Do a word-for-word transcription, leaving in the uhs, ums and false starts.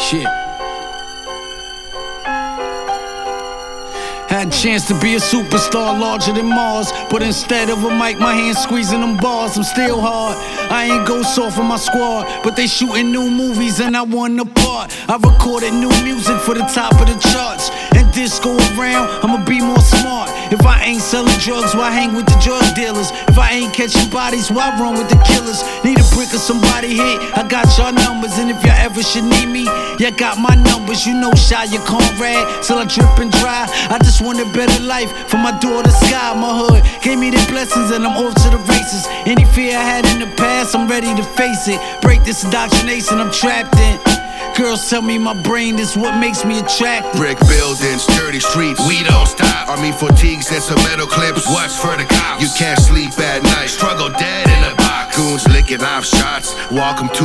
Shit. Had a chance to be a superstar larger than Mars, but instead of a mic, my hand squeezing them bars. I'm still hard. I ain't go soft for my squad, but they shooting new movies and I won the part. I recorded new music for the top of the charts, and this go around, I'ma be more smart. If I ain't selling drugs, why hang with the drug dealers? If I ain't catching bodies, why run with the killers? Need a brick or somebody hit, I got y'all numbers. And if y'all ever should need me, y'all got my numbers. You know Shy, your Conrad, till I drip and dry. I just want a better life for my daughter Sky. My hood gave me the blessings and I'm off to the races. Any fear I had in the past, I'm ready to face it. Break this indoctrination I'm trapped in. Girls tell me my brain is what makes me attractive. Brick buildings, dirty streets, we don't stop. Army fatigues and some metal clips, what's for the cops? You can't sleep at night, struggle dead in a box. Goons licking off shots, welcome to